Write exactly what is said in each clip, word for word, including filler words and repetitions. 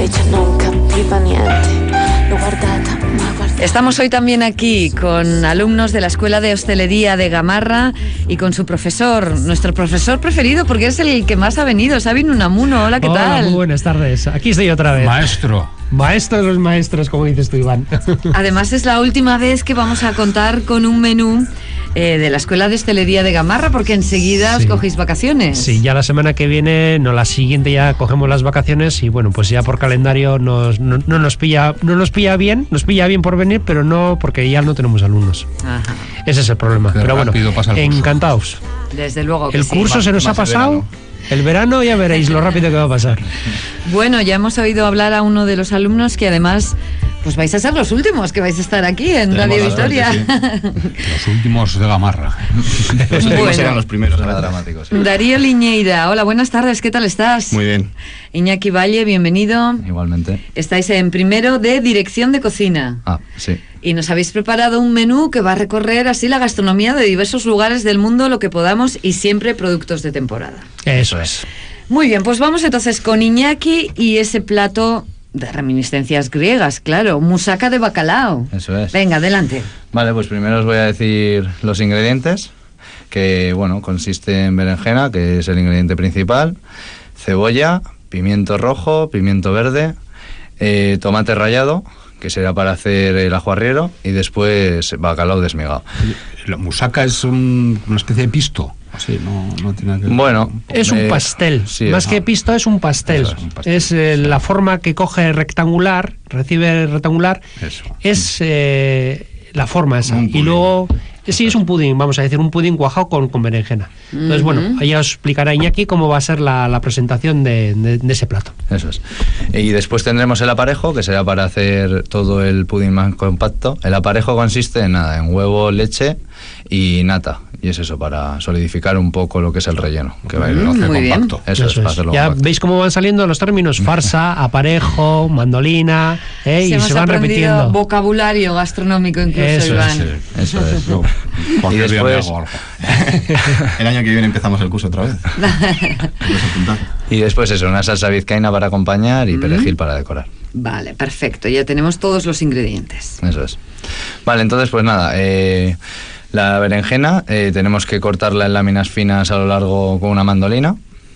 invece non capiva niente. L'ho guardata, ma guardata. Estamos hoy también aquí con alumnos de la Escuela de Hostelería de Gamarra y con su profesor, nuestro profesor preferido porque es el que más ha venido, Sabin Unamuno. Hola, ¿qué Hola, tal? Muy buenas tardes. Aquí estoy otra vez. Maestro. Maestro de los maestros, como dices tú, Iván. Además es la última vez que vamos a contar con un menú eh, de la Escuela de Hostelería de Gamarra, porque enseguida Sí. os cogéis vacaciones. Sí, ya la semana que viene, no la siguiente, ya cogemos las vacaciones y bueno, pues ya por calendario nos, no, no nos pilla, no nos pilla bien, nos pilla bien por venir, pero no porque ya no tenemos alumnos. Ajá. Ese es el problema. Qué pero bueno, rápido pasa el curso. encantados. Desde luego que El sí. curso se nos ha más el pasado. verano. El verano ya veréis lo rápido que va a pasar. Bueno, ya hemos oído hablar a uno de los alumnos que además pues vais a ser los últimos que vais a estar aquí en Tenemos Radio la Vitoria. suerte, Los últimos de Gamarra. Los últimos Bueno. eran los primeros, era dramático. Sí. Darío Liñeira, hola, buenas tardes, ¿qué tal estás? Muy bien, Iñaki Valle, bienvenido. igualmente. Estáis en primero de Dirección de Cocina. Ah, sí. Y nos habéis preparado un menú que va a recorrer así la gastronomía de diversos lugares del mundo, lo que podamos, y siempre productos de temporada. Eso es. Muy bien, pues vamos entonces con Iñaki y ese plato de reminiscencias griegas, claro, musaca de bacalao. Eso es. Venga, adelante. Vale, pues primero os voy a decir los ingredientes, que bueno, consiste en berenjena, que es el ingrediente principal, cebolla, pimiento rojo, pimiento verde, eh, tomate rallado, que será para hacer el ajo arriero, y después bacalao desmigado. La musaca es un- una especie de pisto. Así, no, no tiene nada que ver. Bueno, Es un eh, pastel. sí, Más es- que pisto, es un pastel. Eso es, un pastel. Es eh, la forma que coge rectangular, recibe rectangular. Eso. Es eh, la forma esa. Un Y pudín. luego, eh, sí, es un pudín, vamos a decir, un pudín cuajado con, con berenjena. Entonces, bueno, ahí os explicará Iñaki cómo va a ser la, la presentación de, de- de ese plato. Eso es. Y después tendremos el aparejo, que será para hacer todo el pudín más compacto. El aparejo consiste en nada, en huevo, leche y nata. Y es eso, para solidificar un poco lo que es el relleno, que va a ir Mm, hacer muy bien. compacto. Eso, es, para hacerlo Ya compacto. veis cómo van saliendo los términos: farsa, aparejo, mandolina, ¿eh? Sí, y hemos se van aprendido repitiendo. vocabulario gastronómico incluso, Eso es, Iván. Sí. Eso es. Yo, Y cualquier día me después- hago algo. El año que viene empezamos el curso otra vez. Puedes apuntar. Y después eso, una salsa vizcaína para acompañar y perejil para decorar. Vale, perfecto, ya tenemos todos los ingredientes. Eso es. Vale, entonces pues nada, eh, la berenjena eh, tenemos que cortarla en láminas finas a lo largo con una mandolina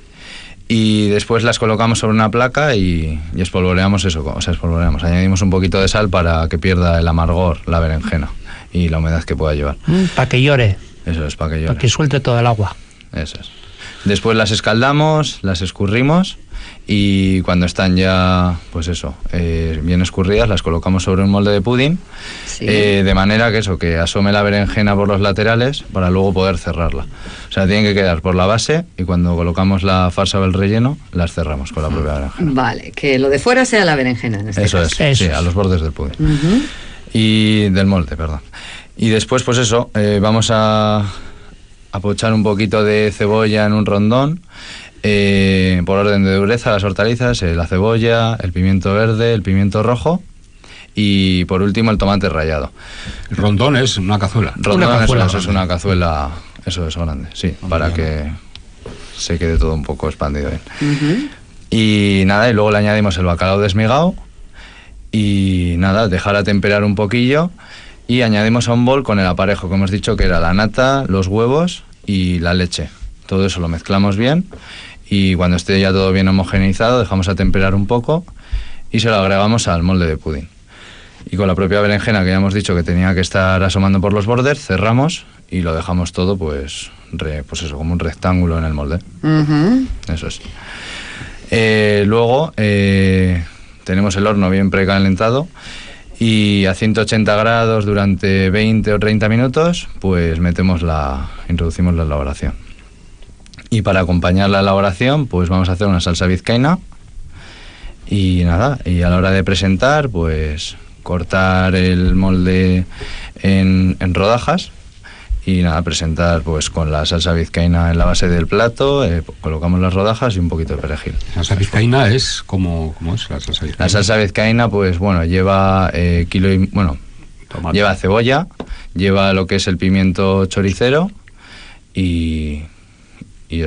y después las colocamos sobre una placa y, y espolvoreamos eso, o sea, espolvoreamos, añadimos un poquito de sal para que pierda el amargor la berenjena y la humedad que pueda llevar. Para que llore, Eso es, para que llore. para que suelte todo el agua. Eso es. Después las escaldamos, las escurrimos y cuando están ya, pues eso, eh, bien escurridas, las colocamos sobre un molde de pudín, Sí. eh, de manera que eso, que asome la berenjena por los laterales para luego poder cerrarla. O sea, tienen que quedar por la base y cuando colocamos la farsa o el relleno, las cerramos con la propia berenjena. Vale, que lo de fuera sea la berenjena en este Eso caso. es, Eso sí, es. a los bordes del pudín. Ujú. Y del molde, perdón. Y después, pues eso, eh, vamos a, a pochar un poquito de cebolla en un rondón, eh, por orden de dureza, las hortalizas, eh, la cebolla, el pimiento verde, el pimiento rojo y por último el tomate rallado. El rondón es una cazuela. Rondón, Una cazuela eso, eso es grande. una cazuela, eso es grande, sí, para que se quede todo un poco expandido bien. Ujú. Y nada, y luego le añadimos el bacalao desmigado y nada, dejar a temperar un poquillo y añadimos a un bol con el aparejo que hemos dicho que era la nata, los huevos y la leche. Todo eso lo mezclamos bien y cuando esté ya todo bien homogeneizado dejamos a temperar un poco y se lo agregamos al molde de pudín. Y con la propia berenjena que ya hemos dicho que tenía que estar asomando por los bordes, cerramos y lo dejamos todo pues, re- pues eso, como un rectángulo en el molde. Ujú. Eso es. Eh, luego eh, tenemos el horno bien precalentado y a ciento ochenta grados durante veinte o treinta minutos, pues metemos la, introducimos la elaboración. Y para acompañar la elaboración, pues vamos a hacer una salsa vizcaína y nada, y a la hora de presentar, pues cortar el molde en, en rodajas. Y nada, presentar pues con la salsa vizcaína en la base del plato, eh, colocamos las rodajas y un poquito de perejil. La salsa vizcaína es como, ¿cómo es la salsa vizcaína? La salsa vizcaína pues bueno, lleva eh, kilo y, bueno, Tomate. lleva cebolla, lleva lo que es el pimiento choricero y, y eso,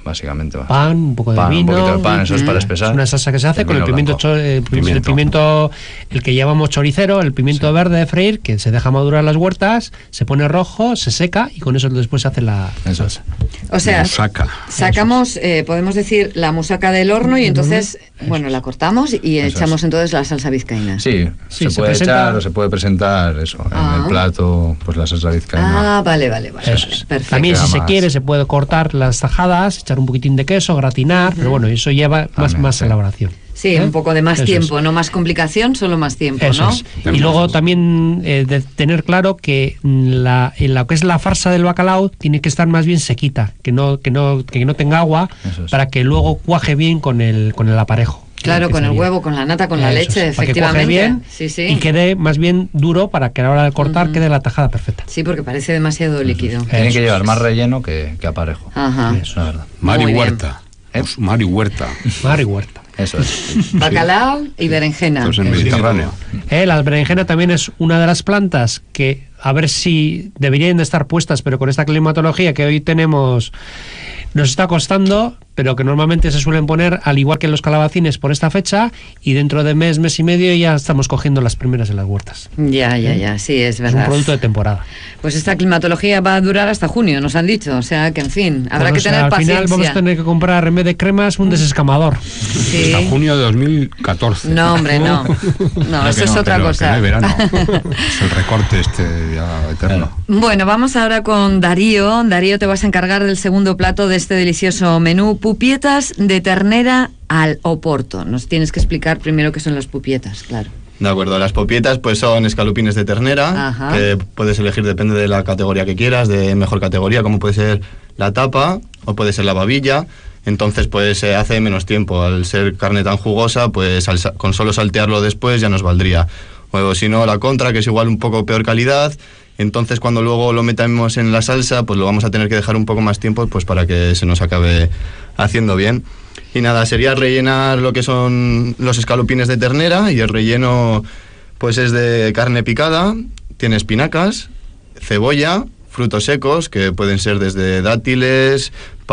básicamente va. Pan, un poco de Pan, vino. un poquito de pan, eso es para espesar. Es una salsa que se hace El con el vino pimiento, blanco. cho- eh, Pimiento. el pimiento, el que llamamos choricero, el pimiento Sí. verde de freír, que se deja madurar en las huertas, se pone rojo, se seca y con eso después se hace la Eso salsa. O sea, Musaca. sacamos, eh, podemos decir, la musaca del horno y entonces, bueno, la cortamos y Eso echamos es. entonces la salsa vizcaína. Sí, Sí, se, se puede presenta- echar o se puede presentar eso, Ah. en el plato, pues la salsa vizcaína. Ah, vale, vale, vale. Eso vale, es. Perfecto. También si Queda se más. quiere se puede cortar las tajadas, echar un poquitín de queso, gratinar, pero bueno, eso lleva más, También, más sí. elaboración. Sí, ¿Eh? un poco de más Eso es. tiempo, no más complicación, solo más tiempo, Eso ¿no? es. Y luego también eh, de tener claro que mm, la, en lo que es la farsa del bacalao tiene que estar más bien sequita, que no, que no, que no tenga agua, Eso es. para que luego cuaje bien con el, con el aparejo. Claro, Que con el sería. huevo, con la nata, con la Eso leche, es, para que efectivamente. cuaje bien Sí, sí. y quede más bien duro para que a la hora de cortar Ujú. quede la tajada perfecta. Sí, porque parece demasiado líquido. Tiene Eso que llevar es. más relleno que, que aparejo. Ajá. Eso es verdad. Mari Muy bien. Huerta. ¿Eh? Pues Mari Huerta. Mar y huerta. Eso es. Bacalao y berenjena. Entonces en Sí, Mediterráneo. Eh, la berenjena también es una de las plantas que, a ver si deberían de estar puestas, pero con esta climatología que hoy tenemos, nos está costando, pero que normalmente se suelen poner, al igual que los calabacines, por esta fecha, y dentro de mes, mes y medio ya estamos cogiendo las primeras en las huertas. Ya, ya, ya, sí, es Es un verdad. producto de temporada. Pues esta climatología va a durar hasta junio, nos han dicho. O sea que, en fin, habrá Bueno, que o sea, tener al paciencia. final vamos a tener que comprar, en vez de cremas, un desescamador. Sí. Hasta junio de dos mil catorce. No, hombre, no. No, Creo eso que es no, otra Pero que cosa. no hay verano. Es el recorte este ya eterno. Bueno, vamos ahora con Darío. Darío, te vas a encargar del segundo plato de este delicioso menú, pupietas de ternera al oporto. Nos tienes que explicar primero qué son las pupietas, claro. De acuerdo, las popietas pues son escalupines de ternera, Ajá. que puedes elegir, depende de la categoría que quieras, de mejor categoría, como puede ser la tapa o puede ser la babilla. Entonces pues se hace menos tiempo, al ser carne tan jugosa, pues al sa- con solo saltearlo después ya nos valdría. O si no, la contra, que es igual un poco peor calidad, entonces cuando luego lo metamos en la salsa, pues lo vamos a tener que dejar un poco más tiempo pues para que se nos acabe haciendo bien. Y nada, sería rellenar lo que son los escalopines de ternera, y el relleno pues es de carne picada, tiene espinacas, cebolla, frutos secos, que pueden ser desde dátiles,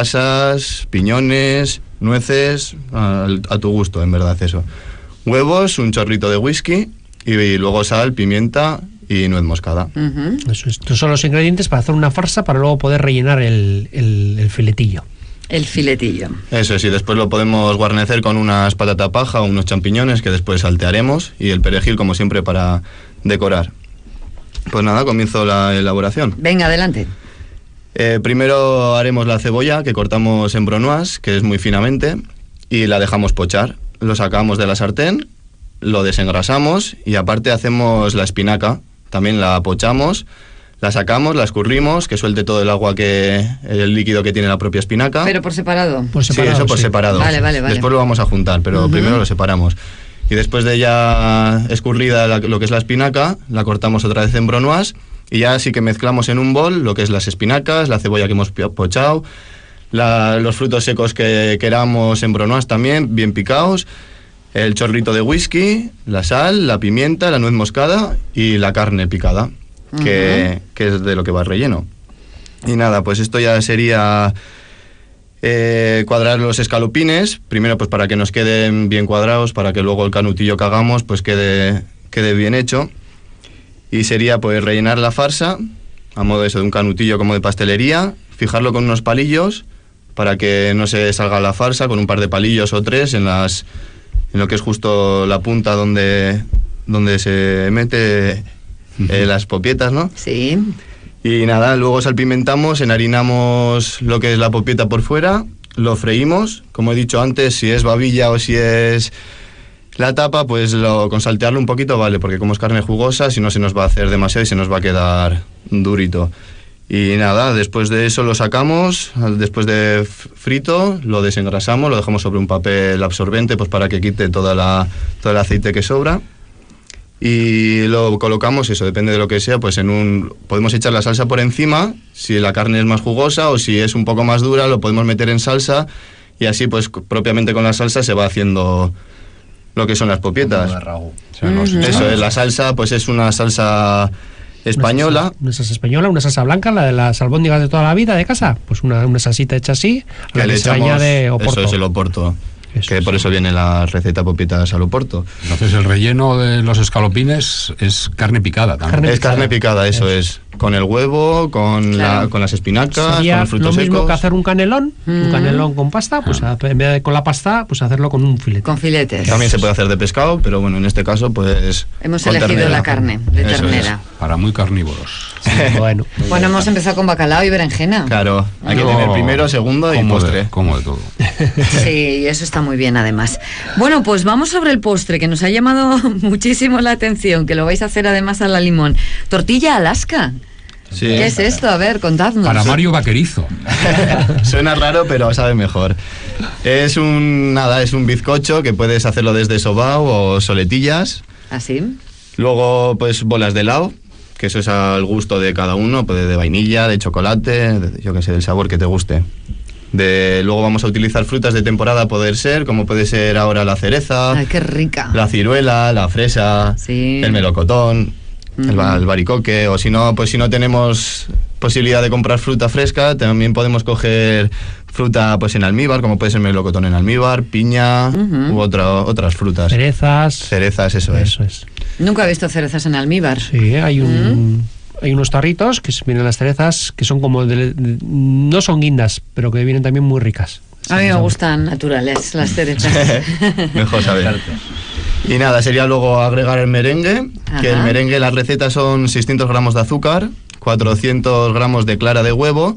pasas, piñones, nueces, a, a tu gusto, en verdad eso. Huevos, un chorrito de whisky, y, y luego sal, pimienta y nuez moscada. Ujú. Eso es. Estos son los ingredientes para hacer una farsa para luego poder rellenar el, el- el filetillo. El filetillo. Eso es, y después lo podemos guarnecer con unas patata paja o unos champiñones que después saltearemos, y el perejil como siempre para decorar. Pues nada, comienzo la elaboración. Venga, adelante. Eh, primero haremos la cebolla, que cortamos en bronoise, que es muy finamente, y la dejamos pochar. Lo sacamos de la sartén, lo desengrasamos y aparte hacemos la espinaca. También la pochamos, la sacamos, la escurrimos, que suelte todo el agua, que el líquido que tiene la propia espinaca. Pero por separado. Por separado, sí, eso por sí. separado. Vale, vale, vale. Después lo vamos a juntar, pero Ujú. primero lo separamos. Y después de ya escurrida la- lo que es la espinaca, la cortamos otra vez en bronoise, y ya sí que mezclamos en un bol lo que es las espinacas, la cebolla que hemos pi- pochado, la- los frutos secos que queramos en bronoise también, bien picados, el chorrito de whisky, la sal, la pimienta, la nuez moscada y la carne picada, que, que es de lo que va el relleno. Y nada, pues esto ya sería eh, cuadrar los escalopines, primero pues para que nos queden bien cuadrados, para que luego el canutillo que hagamos pues quede, quede bien hecho. Y sería pues rellenar la farsa, a modo eso de un canutillo como de pastelería, fijarlo con unos palillos para que no se salga la farsa, con un par de palillos o tres en las en lo que es justo la punta donde, donde se mete eh, las popietas, ¿no? Sí. Y nada, luego salpimentamos, enharinamos lo que es la popieta por fuera, lo freímos, como he dicho antes, si es babilla o si es la tapa, pues lo, con saltearlo un poquito vale, porque como es carne jugosa, si no se nos va a hacer demasiado y se nos va a quedar durito. Y nada, después de eso lo sacamos, después de f- frito, lo desengrasamos, lo dejamos sobre un papel absorbente pues para que quite toda la, todo el aceite que sobra. Y lo colocamos, eso depende de lo que sea, pues en un... Podemos echar la salsa por encima, si la carne es más jugosa, o si es un poco más dura, lo podemos meter en salsa, y así pues c- propiamente con la salsa se va haciendo lo que son las popietas. Como de ragú. O sea, no sé, Eso ¿sabes? es, la salsa pues es una salsa española. Una salsa, una salsa española, una salsa blanca, la de las albóndigas de toda la vida de casa. Pues una, una salsita hecha así, a Que la le que se echamos, añade oporto. eso es el oporto. Eso Que es. por eso viene la receta Pupietas al oporto. Entonces el relleno de los escalopines es carne picada también. Carne Es carne picada, eso es. Con el huevo, con, Claro. la, con las espinacas, Sería con los frutos lo mismo secos. que hacer un canelón, un Mm. canelón con pasta, pues a- en vez de con la pasta, pues hacerlo con un filete. Con filetes. También se puede hacer de pescado, pero bueno, en este caso, pues. Hemos con elegido ternera. la carne de Eso es. ternera. Para muy carnívoros. Bueno, Bueno, hemos empezado con bacalao y berenjena. Claro, hay que Yo- tener primero, segundo y como postre. de, como de todo. Sí, eso está muy bien además. Bueno, pues vamos sobre el postre, que nos ha llamado muchísimo la atención, que lo vais a hacer además a la limón. Tortilla Alaska. Sí. ¿Qué es esto? A ver, contadnos. Para Mario Vaquerizo. Suena raro, pero sabe mejor. Es un nada, es un bizcocho que puedes hacerlo desde sobao o soletillas. ¿Así? Luego, pues bolas de helado, que eso es al gusto de cada uno, puede de vainilla, de chocolate, de- yo que sé, del sabor que te guste. De, luego vamos a utilizar frutas de temporada a poder ser, como puede ser ahora la cereza, Ay, qué rica. la ciruela, la fresa, Sí. el melocotón, el, ba- el baricoque, o si no, pues si no tenemos posibilidad de comprar fruta fresca, también podemos coger fruta pues en almíbar, como puede ser melocotón en almíbar, piña Ujú. u otra, otras frutas. cerezas. Cerezas, eso, Eso es. es. Nunca he visto cerezas en almíbar. Sí, hay un. Hay unos tarritos que vienen las cerezas que son como de- de- no son guindas, pero que vienen también muy ricas. A mí me gustan naturales las cerezas. Mejor saber. Y nada, sería luego agregar el merengue, que Ajá. el merengue, las recetas son seiscientos gramos de azúcar, cuatrocientos gramos de clara de huevo,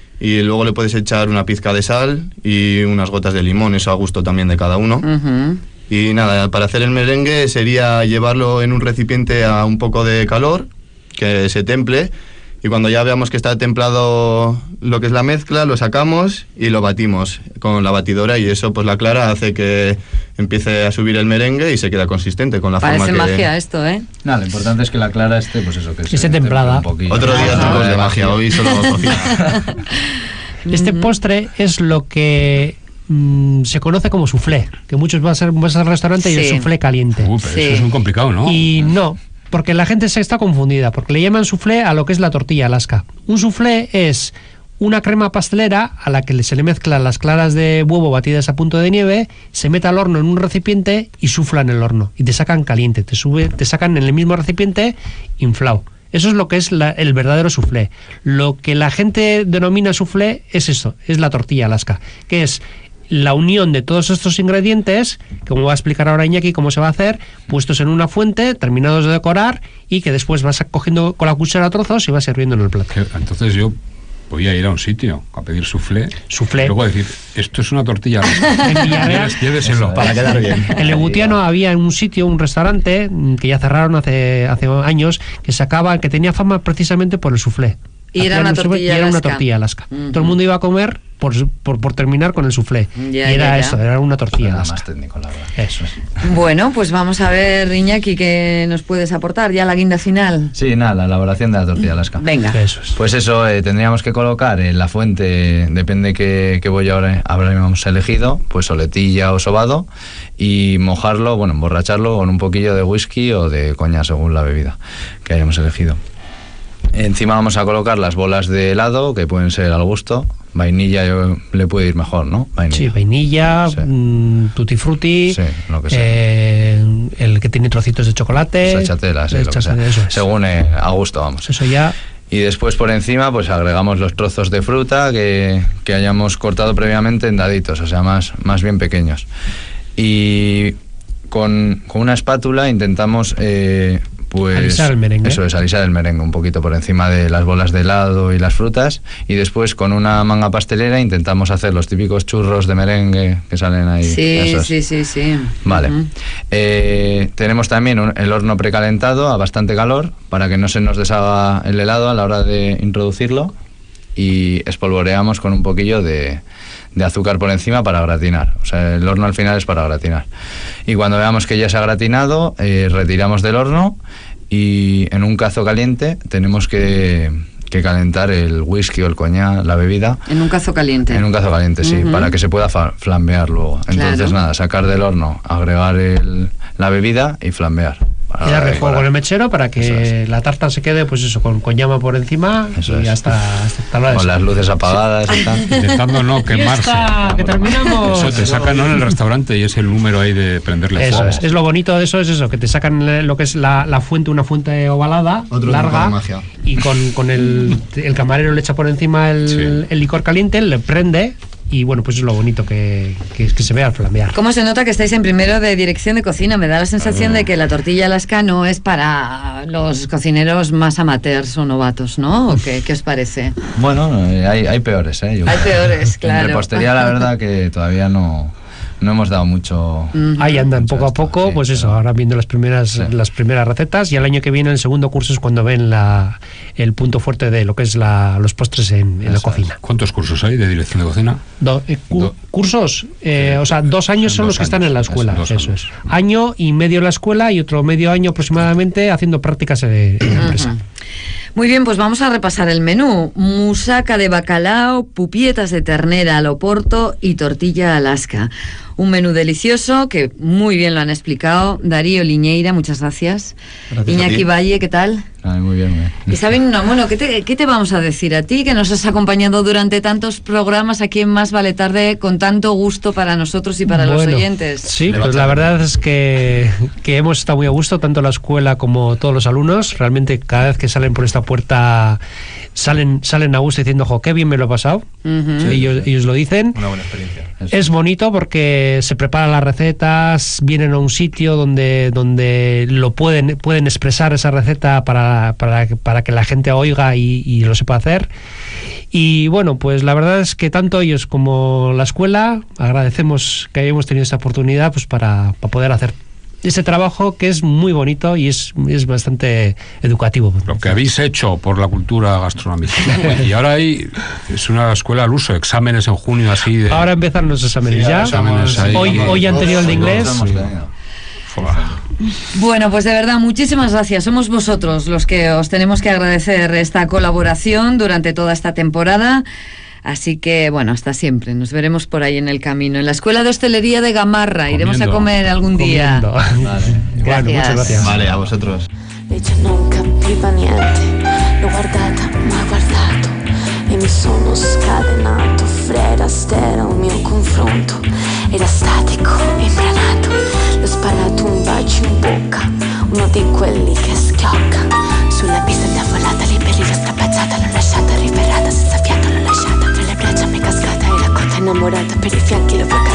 y luego le puedes echar una pizca de sal y unas gotas de limón, eso a gusto también de cada uno. Ujú. Y nada, para hacer el merengue sería llevarlo en un recipiente a un poco de calor, que se temple, y cuando ya veamos que está templado lo que es la mezcla, lo sacamos y lo batimos con la batidora, y eso pues la clara hace que empiece a subir el merengue y se queda consistente con la Parece forma que... magia esto, ¿eh? Nada, lo importante es que la clara esté, pues eso, que esté templada. un poquillo. Otro día Ajá. trucos de magia, hoy solo cocina. Este postre es lo que mm, se conoce como soufflé, que muchos van a ser vas al restaurante y el Sí. soufflé caliente. Uy, pero Sí. eso es muy complicado, ¿no? Y no, porque la gente se está confundida, porque le llaman soufflé a lo que es la tortilla Alaska. Un soufflé es una crema pastelera a la que se le mezclan las claras de huevo batidas a punto de nieve, se mete al horno en un recipiente y sufla en el horno. Y te sacan caliente, te, sube, te sacan en el mismo recipiente inflado. Eso es lo que es la- el verdadero soufflé. Lo que la gente denomina soufflé es eso, es la tortilla Alaska, que es la unión de todos estos ingredientes, que como va a explicar ahora Iñaki cómo se va a hacer, puestos en una fuente, terminados de decorar, y que después vas cogiendo con la cuchara trozos y vas sirviendo en el plato. Que- Entonces yo podía ir a un sitio a pedir soufflé. Soufflé. Y luego decir, esto es una tortilla. En Villarreal, Lléves- Lléveselo. Para quedar bien. en Legutiano había un sitio, un restaurante, mm, que ya cerraron hace, hace años, que sacaba, que tenía fama precisamente por el soufflé. Y era Hacían una un soufflé tortilla y era una Alaska. tortilla Alaska. Ujú. Todo el mundo iba a comer por, por, por terminar con el soufflé. Ya, y era ya, ya. eso, era una tortilla Nada Alaska. más técnico, la verdad. Eso es. Bueno, pues vamos a ver, Iñaki, ¿qué nos puedes aportar? Ya la guinda final. Sí, nada, la elaboración de la tortilla Alaska. Venga. Eso es. Pues eso, eh, tendríamos que colocar en la fuente, depende qué, qué bollo habrá- habríamos elegido, pues soletilla o sobado, y mojarlo, bueno, emborracharlo con un poquillo de whisky o de coña, según la bebida que hayamos elegido. Encima vamos a colocar las bolas de helado, que pueden ser al gusto. Vainilla yo- le puede ir mejor, ¿no? Vainilla. Sí, vainilla, Sí. mm, tutti frutti, Sí, lo que sea. eh, el que tiene trocitos de chocolate, Sachatela, sí, lo que sea. Sachatela, eso es. Según eh, a gusto, vamos. Eso ya, Y después por encima pues agregamos los trozos de fruta que, que hayamos cortado previamente en daditos, o sea, más, más bien pequeños. Y con, con una espátula intentamos eh, pues... Alisar el merengue. Eso es, alisar el merengue un poquito por encima de las bolas de helado y las frutas. Y después con una manga pastelera intentamos hacer los típicos churros de merengue que salen ahí. Sí, esos. sí, sí, sí. Vale. Ujú. Eh, tenemos también un- el horno precalentado a bastante calor para que no se nos deshaga el helado a la hora de introducirlo, y espolvoreamos con un poquillo de, de azúcar por encima para gratinar. O sea, el horno al final es para gratinar. Y cuando veamos que ya se ha gratinado, eh, retiramos del horno y en un cazo caliente tenemos que, que calentar el whisky o el coñac, la bebida. En un cazo caliente. En un cazo caliente, sí, Ujú. para que se pueda fa- flambear luego. Entonces, Claro. nada, sacar del horno, agregar el- la bebida y flambear. Y darle fuego con el mechero para que es. la tarta se quede, pues eso, con, con llama por encima Eso y es. hasta, hasta la Con las luces apagadas y tal. Intentando no quemarse. ¡Fiesta! ¡Que terminamos! Eso te sacan, ¿no?, en el restaurante y es el número ahí de prenderle Eso fuego. es, es lo bonito de eso, es eso, que te sacan lo que es la, la fuente, una fuente ovalada, Otro truco larga, de magia. y con, con el, el camarero le echa por encima el, Sí. el licor caliente, le prende, y bueno, pues es lo bonito que, que, que se ve al flamear. ¿Cómo se nota que estáis en primero de dirección de cocina? Me da la sensación de que la tortilla Alaska no es para los cocineros más amateurs o novatos, ¿no? ¿O qué, qué os parece? Bueno, eh, hay, hay peores, ¿eh? Yo Hay creo. peores, claro. En repostería, la verdad, que todavía no, no hemos dado mucho. Ahí andan mucho poco a esto, poco, sí, pues eso, pero- ahora viendo las primeras Sí. las primeras recetas, y el año que viene el segundo curso es cuando ven la, el punto fuerte de lo que es la, los postres en, en la Eso cocina. ¿Cuántos cursos hay de dirección de cocina? Do- eh, cu- Do- cursos, eh, o sea, dos años son Dos los que están años, en la eso, escuela, dos eso años. es. Año y medio en la escuela y otro medio año aproximadamente haciendo prácticas en, en la empresa. Ujú. Muy bien, pues vamos a repasar el menú. Musaca de bacalao, pupietas de ternera al oporto y tortilla Alaska. Un menú delicioso que muy bien lo han explicado. Darío Liñeira, muchas gracias. Gracias a Iñaki ti. Valle, ¿qué tal? Ay, muy bien, muy bien. Y Sabine Unamuno, ¿qué te, ¿qué te vamos a decir a ti, que nos has acompañado durante tantos programas aquí en Más Vale Tarde con tanto gusto para nosotros y para los Bueno, oyentes? Sí, Le va pues a la echar verdad es que, que hemos estado muy a gusto, tanto la escuela como todos los alumnos. Realmente cada vez que salen por esta puerta salen, salen a gusto diciendo, jo, qué bien me lo he pasado. Ujú. ellos, ellos lo dicen. Una buena experiencia. Eso. Es bonito porque se preparan las recetas, vienen a un sitio donde, donde lo pueden, pueden expresar esa receta para, para, que- para que la gente oiga y, y lo sepa hacer. Y bueno, pues la verdad es que tanto ellos como la escuela agradecemos que hayamos tenido esta oportunidad, pues para, para poder hacer ese trabajo que es muy bonito y es, es bastante educativo. Lo que habéis hecho por la cultura gastronómica. Y ahora hay, es una escuela al uso, exámenes en junio así de... Ahora empiezan los exámenes ya. exámenes ahí. Hoy, hoy han tenido el de inglés. Hemos tenido. Fua. Bueno, pues de verdad, muchísimas gracias. Somos vosotros los que os tenemos que agradecer esta colaboración durante toda esta temporada. Así que, bueno, hasta siempre. Nos veremos por ahí en el camino. En la Escuela de Hostelería de Gamarra. Iremos a Comiendo. comer algún día. Comiendo. Vale. Bueno, Gracias. muchas gracias. Vale, a vosotros. Lei già non capiva niente, l'ho guardata, m'ha guardato e mi sono scatenato. Fred Astaire al mio confronto era statico, imbranato. Le ho sparato un bacio in bocca, uno di quelli che schiocca. Sulla pista intavolata, lì per lì l'ho strapazzata, l'ho lasciata riferrata, senza fiato l'ho lasciata. Fra le braccia mi è cascata e la cotta innamorata, per i fianchi l'ho bloccata.